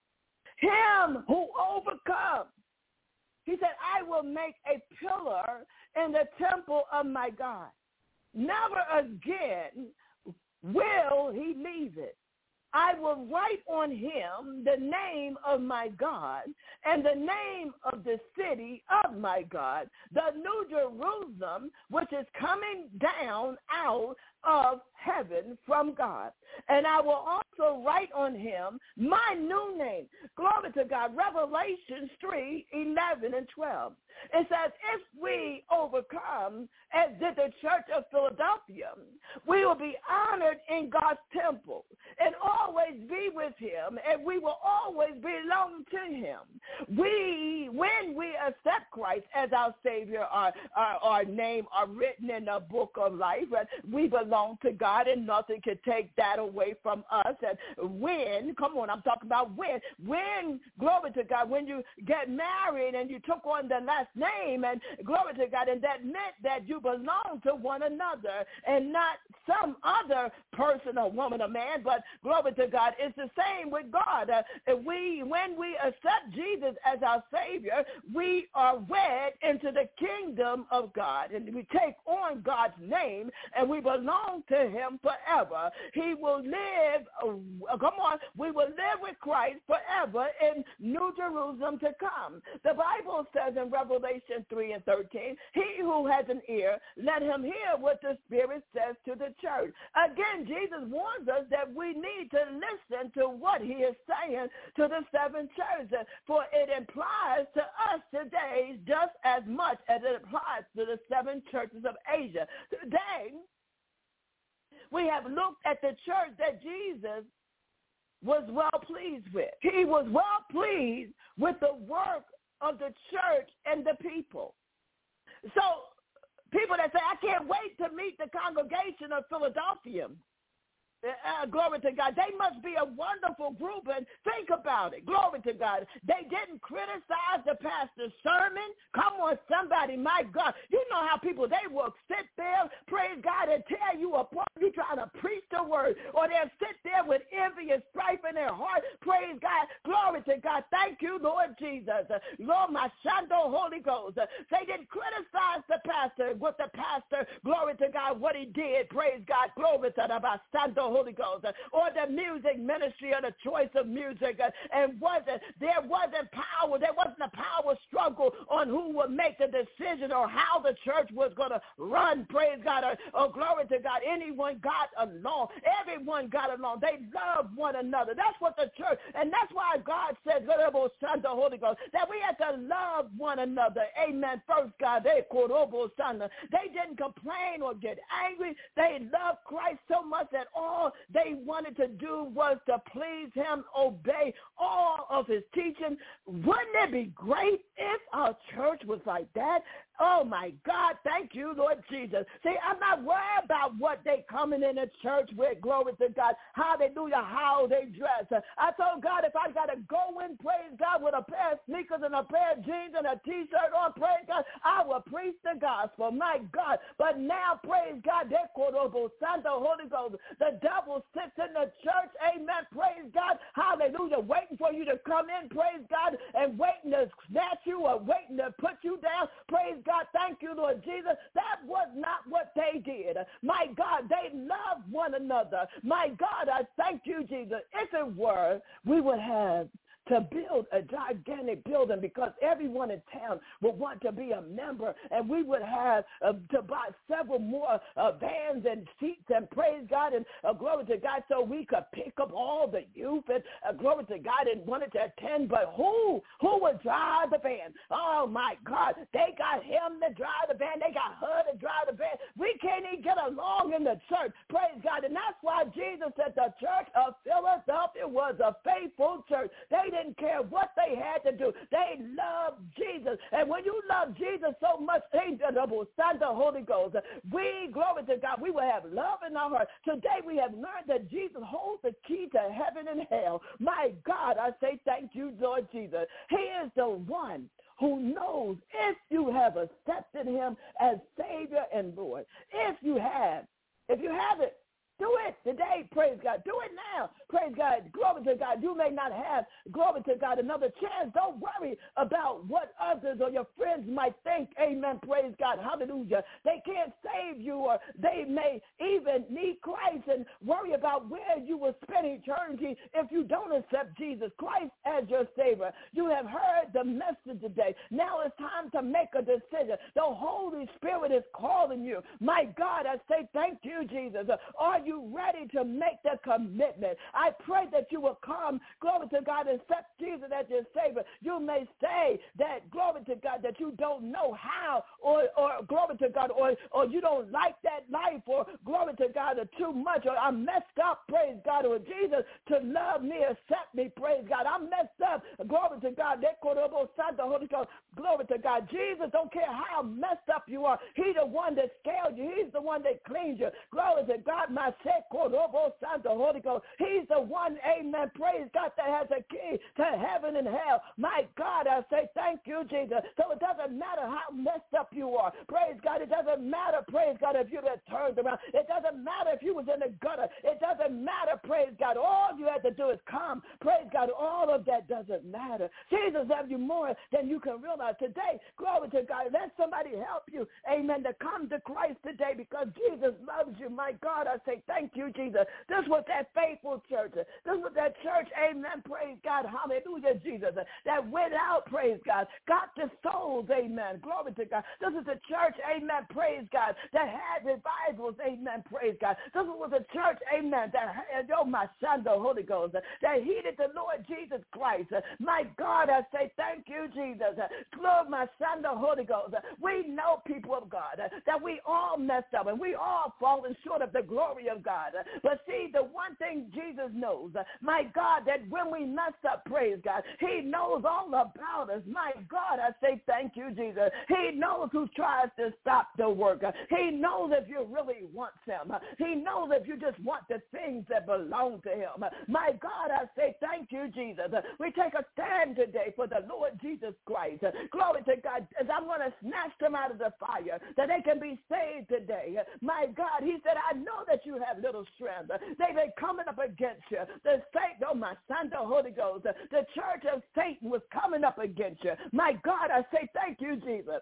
D: Him who overcomes, he said, I will make a pillar in the temple of my God. Never again will he leave it. I will write on him the name of my God and the name of the city of my God, the New Jerusalem, which is coming down out of heaven from God. And I will also write on him my new name. Glory to God. Revelation three, eleven and twelve. It says, if we overcome, as did the church of Philadelphia, we will be honored in God's temple and always be with him, and we will always belong to him. We, when we accept Christ as our Savior, our, our, our name are written in the book of life, and we belong to God, and nothing can take that away from us. And when, come on, I'm talking about when, when, glory to God, when you get married and you took on the last name, and glory to God, and that meant that you belong to one another and not some other person or woman or man, but glory to God, it's the same with God. Uh, we, when we accept Jesus as our Savior, we are wed into the kingdom of God, and we take on God's name, and we belong to him forever. He will live, uh, come on, we will live with Christ forever in New Jerusalem to come. The Bible says in Revelation three and thirteen, he who has an ear, let him hear what the Spirit says to the church. Again, Jesus warns us that we need to listen to what he is saying to the seven churches, for it applies to us today just as much as it applies to the seven churches of Asia. Today, we have looked at the church that Jesus was well pleased with. He was well pleased with the work of the church and the people. So people that say, I can't wait to meet the congregation of Philadelphia, Uh, glory to God. They must be a wonderful group, and think about it. Glory to God. They didn't criticize the pastor's sermon. Come on, somebody, my God. You know how people, they will sit there, praise God, and tear you apart. You trying to preach the word, or they'll sit there with envy and strife in their heart. Praise God. Glory to God. Thank you, Lord Jesus. Lord, my Shando Holy Ghost. They didn't criticize the pastor, what the pastor, glory to God, what he did. Praise God. Glory to the Shando Holy Ghost, or the music ministry, or the choice of music, and wasn't there wasn't power, there wasn't a power struggle on who would make the decision or how the church was going to run, praise God, or, or glory to God. Anyone got along, everyone got along. They loved one another. That's what the church, and that's why God says, the Holy Ghost, that we have to love one another. Amen. First God, they they didn't complain or get angry. They loved Christ so much that all they wanted to do was to please him, obey all of his teaching. Wouldn't it be great if our church was like that? Oh, my God, thank you, Lord Jesus. See, I'm not worried about what they coming in the church with, glory to God, hallelujah, how they dress. I told God if I got to go in, praise God, with a pair of sneakers and a pair of jeans and a T-shirt on, praise God, I will preach the gospel, my God. But now, praise God, they called over Santo Holy Ghost. The devil sits in the church, amen, praise God, hallelujah, waiting for you to come in, praise God, and waiting to snatch you or waiting to put you down, praise God, thank you, Lord Jesus. That was not what they did. My God, they loved one another. My God, I thank you, Jesus. If it were, we would have to build a gigantic building because everyone in town would want to be a member, and we would have uh, to buy several more uh, vans and seats, and praise God, and uh, glory to God, so we could pick up all the youth, and uh, glory to God, and wanted to attend. But who who would drive the van? Oh my God, they got him to drive the van, they got her to drive the van. We can't even get along in the church, praise God. And that's why Jesus said the church of Philadelphia was a faithful church. They didn't care what they had to do. They loved Jesus. And when you love Jesus so much, the Holy Ghost, we, glory to God, we will have love in our heart. Today we have learned that Jesus holds the key to heaven and hell. My God, I say thank you, Lord Jesus. He is the one who knows if you have accepted him as Savior and Lord. If you have, if you haven't, do it today, praise God. Do it now, praise God. Glory to God. You may not have, glory to God, another chance. Don't worry about what others or your friends might think. Amen, praise God, hallelujah. They can't save you, or they may even need Christ and worry about where you will spend eternity if you don't accept Jesus Christ as your Savior. You have heard the message today. Now it's time to make a decision. The Holy Spirit is calling you. My God, I say thank you, Jesus. Are you ready to make the commitment? I pray that you will come, glory to God, and accept Jesus as your Savior. You may say that, glory to God, that you don't know how, or, or glory to God, or, or you don't like that life, or glory to God, or too much, or I'm messed up, praise God, or Jesus to love me, accept me, praise God. I'm messed up, glory to God. The Holy Ghost, glory to God. Jesus don't care how messed up you are. He's the one that scaled you. He's the one that cleans you. Glory to God, my the Holy Ghost. He's the one, amen, praise God, that has a key to heaven and hell. My God, I say thank you, Jesus. So it doesn't matter how messed up you are. Praise God. It doesn't matter, praise God, if you had turned around. It doesn't matter if you was in the gutter. It doesn't matter, praise God. All you have to do is come. Praise God. All of that doesn't matter. Jesus loves you more than you can realize today. Glory to God. Let somebody help you, amen, to come to Christ today because Jesus loves you. My God, I say thank you, Jesus. This was that faithful church. This was that church, amen, praise God, hallelujah, Jesus, that went out, praise God, got the souls, amen, glory to God. This is a church, amen, praise God, that had revivals, amen, praise God. This was a church, amen, that had, oh, my son, the Holy Ghost, that heeded the Lord Jesus Christ. My God, I say thank you, Jesus. Lord, my son, the Holy Ghost. We know, people of God, that we all messed up and we all fallen short of the glory of God. But see, the one thing Jesus knows, my God, that when we mess up, praise God, he knows all about us. My God, I say thank you, Jesus. He knows who tries to stop the work. He knows if you really want him. him. He knows if you just want the things that belong to him. My God, I say thank you, Jesus. We take a stand today for the Lord Jesus Christ. Glory to God. As I'm going to snatch them out of the fire, that they can be saved today. My God, he said, I know that you have little strength. They've been coming up against you. The Satan, oh my son, the Holy Ghost, the church of Satan was coming up against you. My God, I say thank you, Jesus.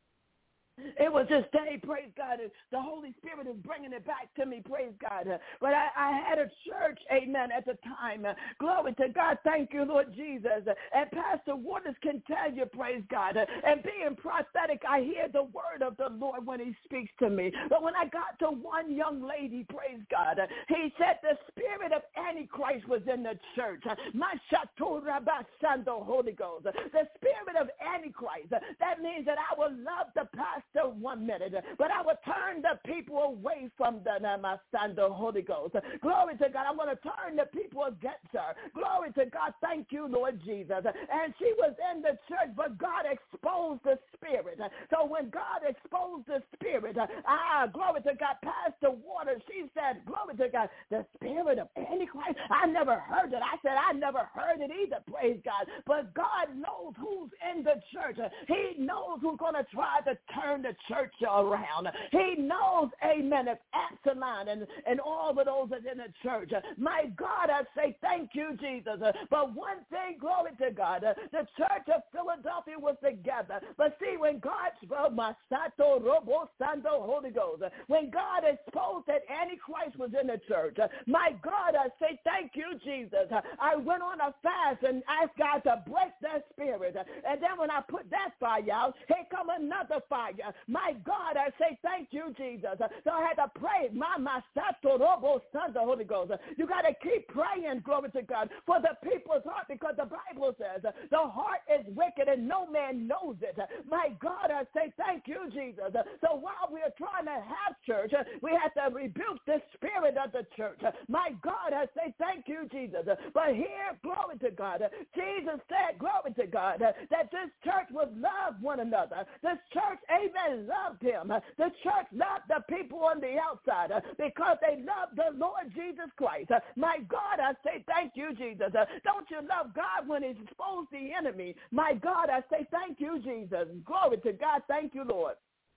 D: It was this day, praise God. The Holy Spirit is bringing it back to me, praise God. But I, I had a church, amen, at the time. Glory to God. Thank you, Lord Jesus. And Pastor Waters can tell you, praise God. And being prophetic, I hear the word of the Lord when he speaks to me. But when I got to one young lady, praise God, he said the spirit of Antichrist was in the church. My Shato Rabasando Holy Ghost. The spirit of Antichrist. That means that I will love the pastor one minute, but I will turn the people away from the Namasando Holy Ghost. Glory to God. I'm going to turn the people against her. Glory to God. Thank you, Lord Jesus. And she was in the church, but God exposed the spirit. So when God exposed the spirit, ah, glory to God, Pastor Waters, she said, glory to God, the spirit of Antichrist, I never heard it. I said, I never heard it either, praise God. But God knows who's in the church. He knows who's going to try to turn the church around. He knows, amen, if Absalom and, and all of those that's in the church. My God, I say thank you, Jesus. But one thing, glory to God, the church of Philadelphia was together. But see, when God, oh, my Sato Robo Sando Holy Ghost, when God exposed that Antichrist was in the church, my God, I say thank you, Jesus. I went on a fast and asked God to break that spirit. And then when I put that fire out, here come another fire. My God, I say thank you, Jesus. So I had to pray. Mama Sato Robo Son, the Holy Ghost. You got to keep praying, glory to God, for the people's heart, because the Bible says the heart is wicked and no man knows it. My God, I say thank you, Jesus. So while we are trying to have church, we have to rebuke the spirit of the church. My God, I say thank you, Jesus. But here, glory to God, Jesus said, glory to God, that this church would love one another. This church, amen, loved him. The church loved the people on the outside because they loved the Lord Jesus Christ. My God, I say thank you, Jesus. Don't you love God when he's exposed the enemy? My God, I say thank you, Jesus. Glory to God. Thank you, Lord.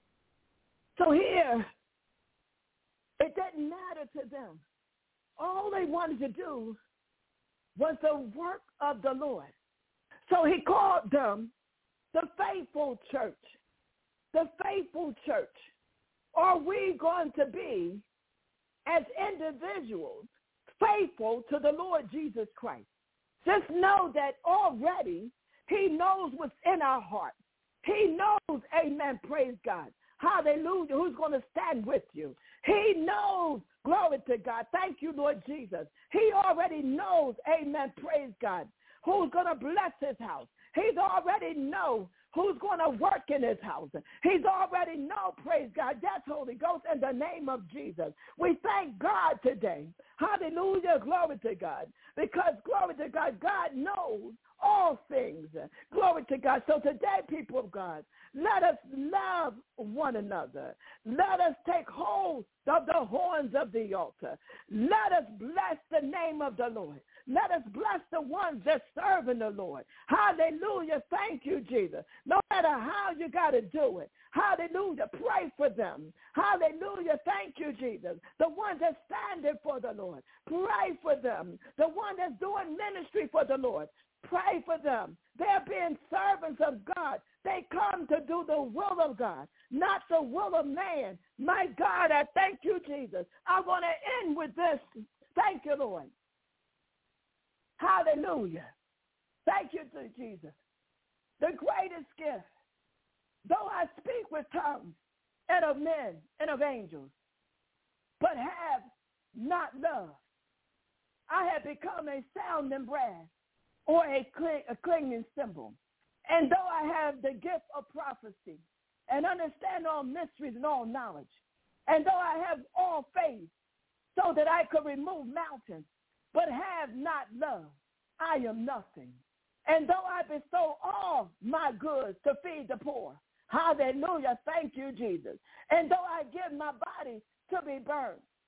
D: So here, it didn't matter to them. All they wanted to do was the work of the Lord. So he called them the faithful church. The faithful church. Are we going to be, as individuals, faithful to the Lord Jesus Christ? Just know that already he knows what's in our heart. He knows, amen, praise God. Hallelujah, who's going to stand with you. He knows, glory to God. Thank you, Lord Jesus. He already knows, amen, praise God, who's going to bless his house. He's already know who's going to work in his house. He's already know, praise God. That's Holy Ghost in the name of Jesus. We thank God today. Hallelujah, glory to God. Because, glory to God, God knows all things. Glory to God. So today, people of God, let us love one another. Let us take hold of the horns of the altar. Let us bless the name of the Lord. Let us bless the ones that serve in the Lord. Hallelujah. Thank you, Jesus. No matter how you got to do it. Hallelujah. Pray for them. Hallelujah. Thank you, Jesus. The ones that standing for the Lord. Pray for them. The one that's doing ministry for the Lord. Pray for them. They're being servants of God. They come to do the will of God, not the will of man. My God, I thank you, Jesus. I want to end with this. Thank you, Lord. Hallelujah. Thank you to Jesus. The greatest gift, though I speak with tongues and of men and of angels, but have not love, I have become a sounding brass or a, cling, a clinging cymbal. And though I have the gift of prophecy and understand all mysteries and all knowledge, and though I have all faith so that I could remove mountains, but have not love, I am nothing. And though I bestow all my goods to feed the poor, hallelujah, thank you, Jesus. And though I give my body to be burned,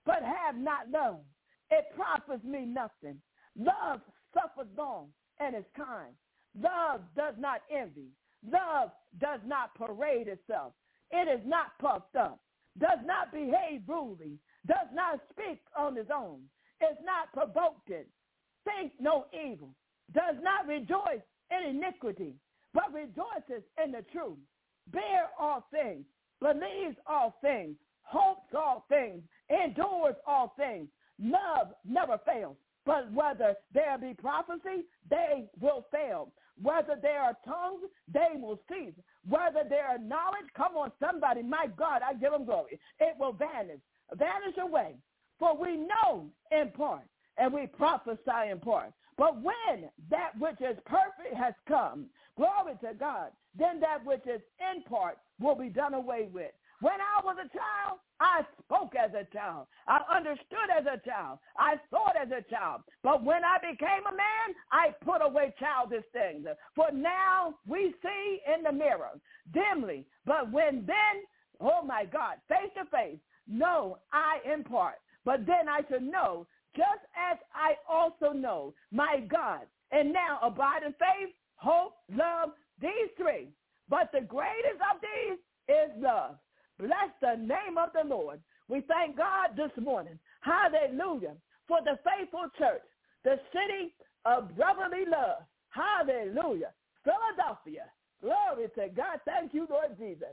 D: but have not love, it profits me nothing. Love suffers long and is kind. Love does not envy. Love does not parade itself. It is not puffed up, does not behave rudely, does not speak on its own, is not provoked, think no evil, does not rejoice in iniquity, but rejoices in the truth, bear all things, believes all things, hopes all things, endures all things. Love never fails, but whether there be prophecy, they will fail. Whether there are tongues, they will cease. Whether there are knowledge, come on, somebody, my God, I give them glory. It will vanish, vanish away. For we know in part, and we prophesy in part. But when that which is perfect has come, glory to God, then that which is in part will be done away with. When I was a child, I spoke as a child. I understood as a child. I thought as a child. But when I became a man, I put away childish things. For now we see in the mirror dimly. But when then, oh my God, face to face, no, I in part. But then I should know, just as I also know, my God. And now abide in faith, hope, love, these three. But the greatest of these is love. Bless the name of the Lord. We thank God this morning, hallelujah, for the faithful church, the city of brotherly love, hallelujah, Philadelphia. Glory to God. Thank you, Lord Jesus.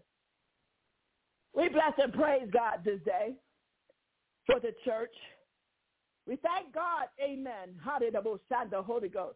D: We bless and praise God this day for the church. We thank God, amen, hallelujah, the Holy Ghost.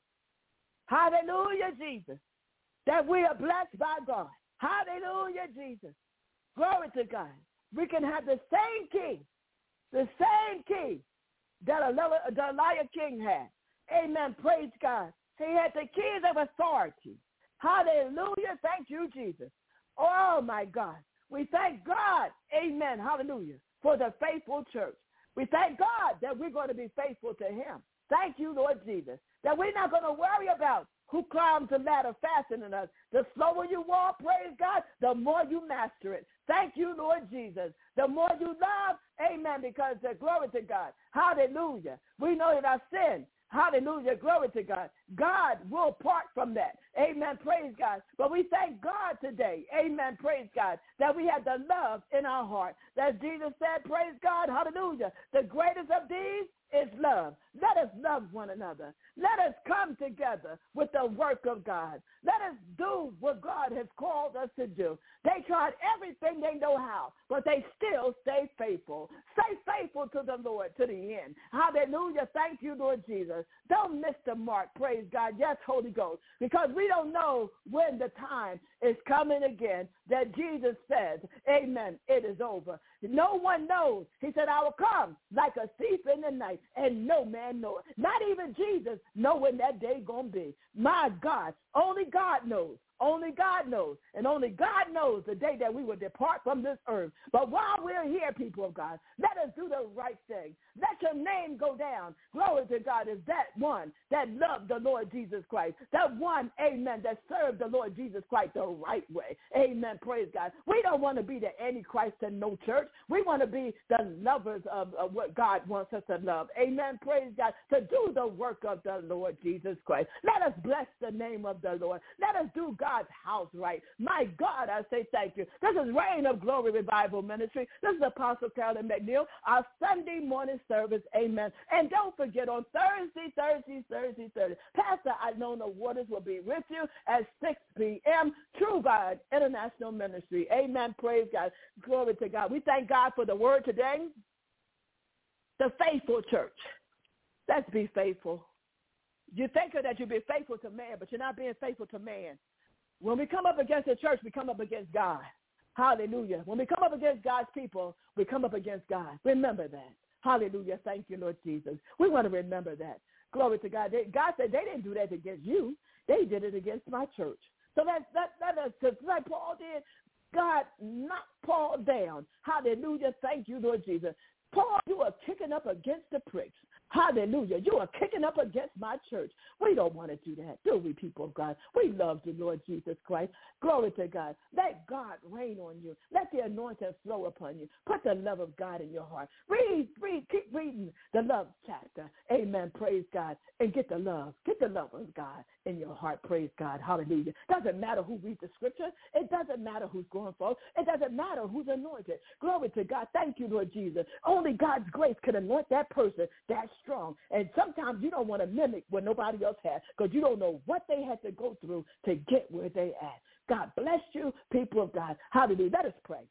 D: Hallelujah, Jesus, that we are blessed by God. Hallelujah, Jesus. Glory to God. We can have the same key, the same key that Eliah King had. Amen. Praise God. He had the keys of authority. Hallelujah. Thank you, Jesus. Oh, my God. We thank God. Amen. Hallelujah. For the faithful church. We thank God that we're going to be faithful to him. Thank you, Lord Jesus, that we're not going to worry about who climbs the ladder faster than us. The slower you walk, praise God, the more you master it. Thank you, Lord Jesus. The more you love, amen, because uh, glory to God. Hallelujah. We know that our sin, hallelujah, glory to God. God will part from that. Amen, praise God. But we thank God today, amen, praise God, that we have the love in our heart. That Jesus said, praise God, hallelujah. The greatest of these is love. Let us love one another. Let us come together with the work of God. Let us do what God has called us to do. They tried everything they know how, but they still stay faithful. Stay faithful to the Lord to the end. Hallelujah. Thank you, Lord Jesus. Don't miss the mark. Praise God. Yes, Holy Ghost. Because we don't know when the time is coming again that Jesus says, amen, it is over. No one knows. He said, I will come like a thief in the night, and no man knows. Not even Jesus know when that day going to be. My God, only God knows. Only God knows. And only God knows the day that we will depart from this earth. But while we're here, people of God, let us do the right thing. Let your name go down. Glory to God is that one that loved the Lord Jesus Christ. That one, amen, that served the Lord Jesus Christ the right way. Amen. Praise God. We don't want to be the Antichrist in no church. We want to be the lovers of, of what God wants us to love. Amen. Praise God. To do the work of the Lord Jesus Christ. Let us bless the name of the Lord. Let us do God's house right. My God, I say thank you. This is Reign of Glory Revival Ministry. This is Apostle Carolyn McNeil, our Sunday morning service. Amen. And don't forget on Thursday, Thursday, Thursday, Thursday, Pastor Ilona Waters will be with you at six p.m. True God International Ministry. Amen. Praise God. Glory to God. We thank God for the word today. The faithful church. Let's be faithful. You think that you'll be faithful to man, but you're not being faithful to man. When we come up against the church, we come up against God. Hallelujah. When we come up against God's people, we come up against God. Remember that. Hallelujah. Thank you, Lord Jesus. We want to remember that. Glory to God. They, God said they didn't do that against you. They did it against my church. So let, let, let us, because like Paul did, God knocked Paul down. Hallelujah. Thank you, Lord Jesus. Paul, you are kicking up against the pricks. Hallelujah. You are kicking up against my church. We don't want to do that, do we, people of God? We love the Lord Jesus Christ. Glory to God. Let God reign on you. Let the anointing flow upon you. Put the love of God in your heart. Read, read, keep reading the love chapter. Amen. Praise God. And get the love. Get the love of God in your heart. Praise God. Hallelujah. Doesn't matter who reads the scripture. It doesn't matter who's going forth. It doesn't matter who's anointed. Glory to God. Thank you, Lord Jesus. Only God's grace can anoint that person that strong. And sometimes you don't want to mimic what nobody else has because you don't know what they had to go through to get where they at. God bless you, people of God. Hallelujah. Let us pray.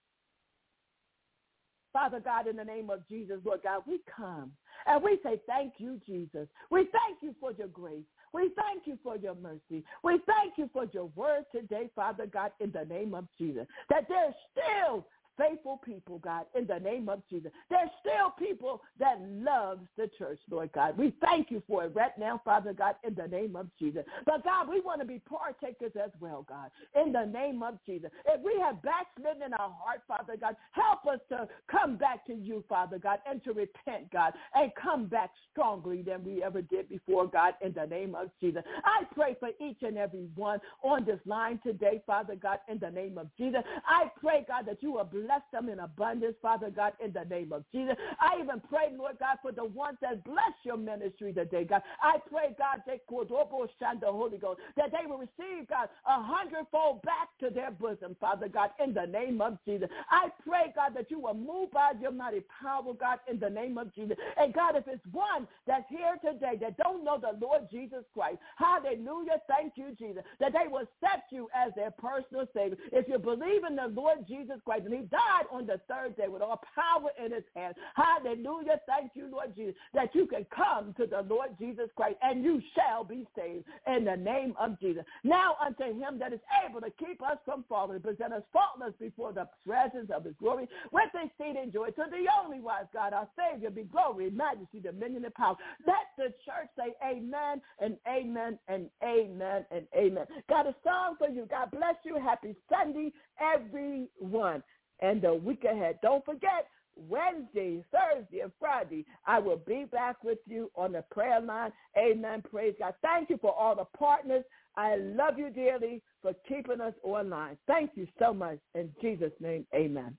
D: Father God, in the name of Jesus, Lord God, we come and we say thank you, Jesus. We thank you for your grace. We thank you for your mercy. We thank you for your word today, Father God, in the name of Jesus, that there's still faithful people, God, in the name of Jesus. There's still people that loves the church, Lord God. We thank you for it right now, Father God, in the name of Jesus. But, God, we want to be partakers as well, God, in the name of Jesus. If we have backslidden in our heart, Father God, help us to come back to you, Father God, and to repent, God, and come back strongly than we ever did before, God, in the name of Jesus. I pray for each and every one on this line today, Father God, in the name of Jesus. I pray, God, that you will bless Bless them in abundance, Father God, in the name of Jesus. I even pray, Lord God, for the ones that bless your ministry today, God. I pray, God, they could the Holy Ghost, that they will receive, God, a hundredfold back to their bosom, Father God, in the name of Jesus. I pray, God, that you will move by your mighty power, God, in the name of Jesus. And, God, if it's one that's here today that don't know the Lord Jesus Christ, hallelujah, thank you, Jesus, that they will accept you as their personal Savior. If you believe in the Lord Jesus Christ, and he died on the third day with all power in his hand. Hallelujah. Thank you, Lord Jesus, that you can come to the Lord Jesus Christ and you shall be saved in the name of Jesus. Now unto him that is able to keep us from falling, present us faultless before the presence of his glory with exceeding joy. To the only wise God, our Savior, be glory, majesty, dominion, and power. Let the church say amen and amen and amen and amen. Got a song for you. God bless you. Happy Sunday, everyone. And the week ahead. Don't forget, Wednesday, Thursday, and Friday, I will be back with you on the prayer line. Amen. Praise God. Thank you for all the partners. I love you dearly for keeping us online. Thank you so much. In Jesus' name, amen.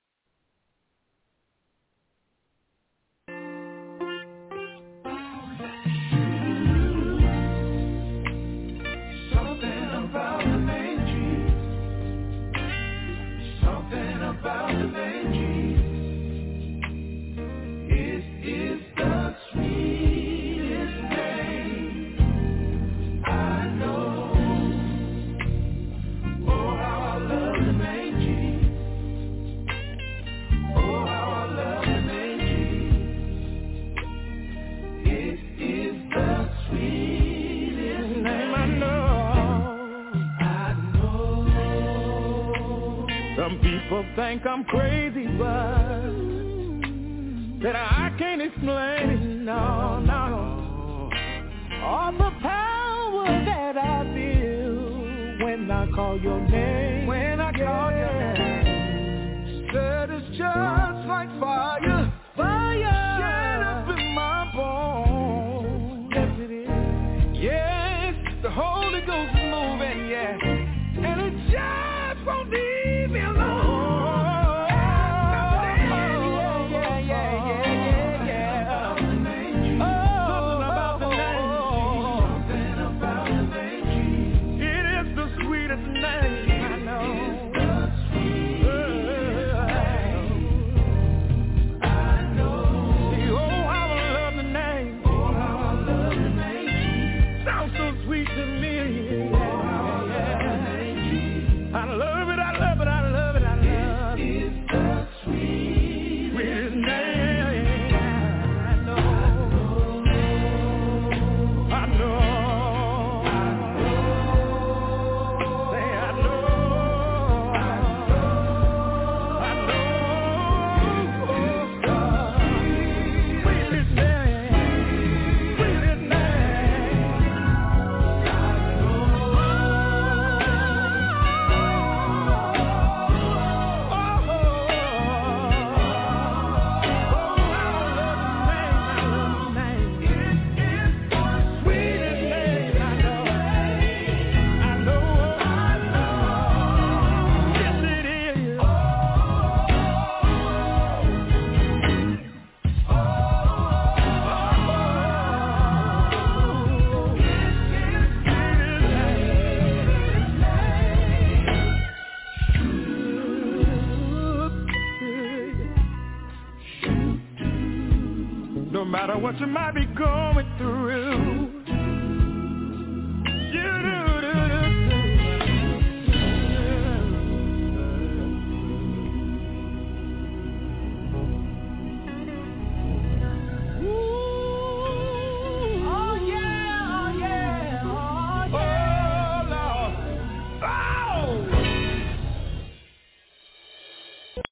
B: Something about the name Jesus. Something about the name Jesus. It is the sweetest name I know. Oh, how I love the name Jesus. Oh, how I love the name Jesus. It is the sweetest name I know. Some people think I'm crazy, but that I can't explain it, no, no. All the power that I feel when I call your name, when I call your name, said it's just like fire, fire, shut up in my bones. Yes, it is. Yes, the Holy Ghost is moving, yeah, and it just won't leave me alone. matter what you might be going through.